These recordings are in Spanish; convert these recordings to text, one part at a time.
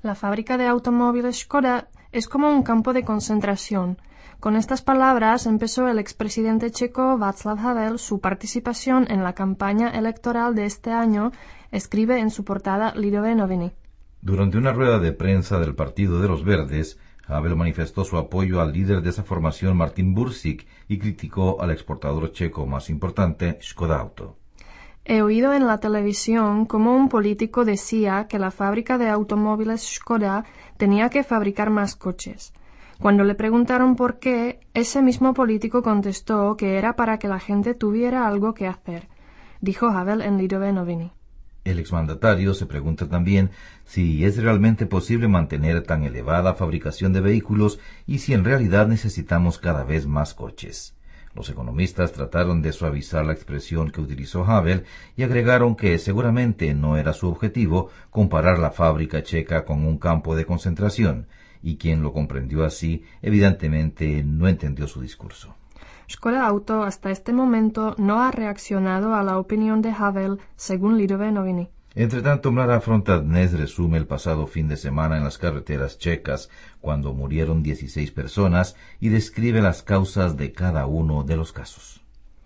La fábrica de automóviles Škoda es como un campo de concentración. Con estas palabras empezó el expresidente checo Václav Havel su participación en la campaña electoral de este año, escribe en su portada Lidové noviny. Durante una rueda de prensa del Partido de los Verdes, Havel manifestó su apoyo al líder de esa formación, Martin Bursík, y criticó al exportador checo más importante, Škoda Auto. He oído en la televisión cómo un político decía que la fábrica de automóviles Škoda tenía que fabricar más coches. Cuando le preguntaron por qué, ese mismo político contestó que era para que la gente tuviera algo que hacer, dijo Havel en Lidové noviny. El exmandatario se pregunta también si es realmente posible mantener tan elevada fabricación de vehículos y si en realidad necesitamos cada vez más coches. Los economistas trataron de suavizar la expresión que utilizó Havel y agregaron que seguramente no era su objetivo comparar la fábrica checa con un campo de concentración, y quien lo comprendió así evidentemente no entendió su discurso. Škoda Auto hasta este momento no ha reaccionado a la opinión de Havel, según Lidové noviny. Entretanto, Mláda Fronta Dnes resume el pasado fin de semana en las carreteras checas, cuando murieron 16 personas, y describe las causas de cada uno de los casos.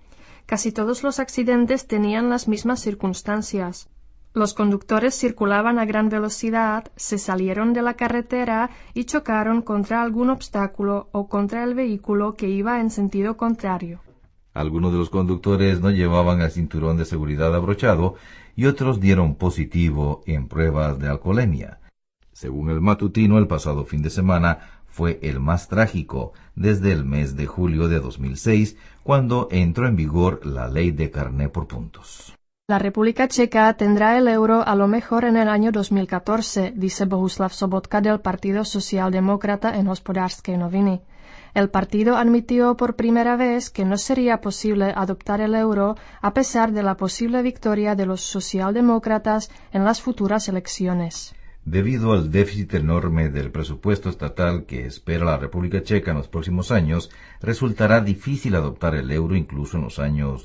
Casi todos los accidentes tenían las mismas circunstancias. Los conductores circulaban a gran velocidad, se salieron de la carretera y chocaron contra algún obstáculo o contra el vehículo que iba en sentido contrario. Algunos de los conductores no llevaban el cinturón de seguridad abrochado y otros dieron positivo en pruebas de alcoholemia. Según el matutino, el pasado fin de semana fue el más trágico desde el mes de julio de 2006, cuando entró en vigor la ley de carné por puntos. La República Checa tendrá el euro a lo mejor en el año 2014, dice Bohuslav Sobotka del Partido Socialdemócrata en Hospodářské noviny. El partido admitió por primera vez que no sería posible adoptar el euro a pesar de la posible victoria de los socialdemócratas en las futuras elecciones. Debido al déficit enorme del presupuesto estatal que espera la República Checa en los próximos años, resultará difícil adoptar el euro incluso en los años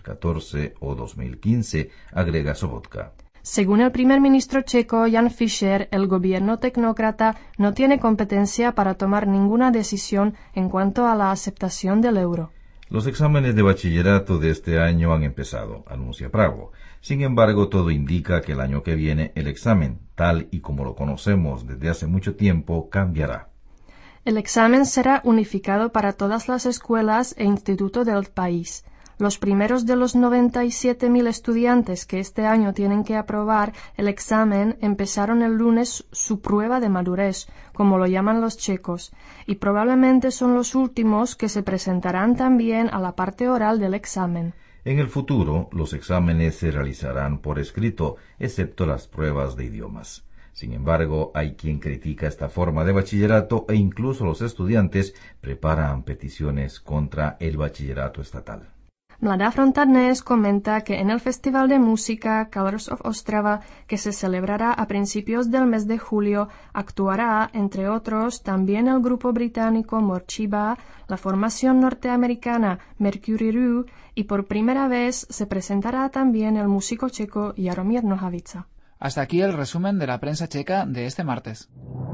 2014 o 2015, agrega Sobotka. Según el primer ministro checo Jan Fischer, el gobierno tecnócrata no tiene competencia para tomar ninguna decisión en cuanto a la aceptación del euro. Los exámenes de bachillerato de este año han empezado, anuncia Prago. Sin embargo, todo indica que el año que viene el examen, tal y como lo conocemos desde hace mucho tiempo, cambiará. El examen será unificado para todas las escuelas e institutos del país. Los primeros de los 97.000 estudiantes que este año tienen que aprobar el examen empezaron el lunes su prueba de madurez, como lo llaman los checos, y probablemente son los últimos que se presentarán también a la parte oral del examen. En el futuro, los exámenes se realizarán por escrito, excepto las pruebas de idiomas. Sin embargo, hay quien critica esta forma de bachillerato e incluso los estudiantes preparan peticiones contra el bachillerato estatal. Mláda Fronta Dnes comenta que en el Festival de Música Colors of Ostrava, que se celebrará a principios del mes de julio, actuará, entre otros, también el grupo británico Morcheeba, la formación norteamericana Mercury Rew y por primera vez se presentará también el músico checo Jaromír Nohavica. Hasta aquí el resumen de la prensa checa de este martes.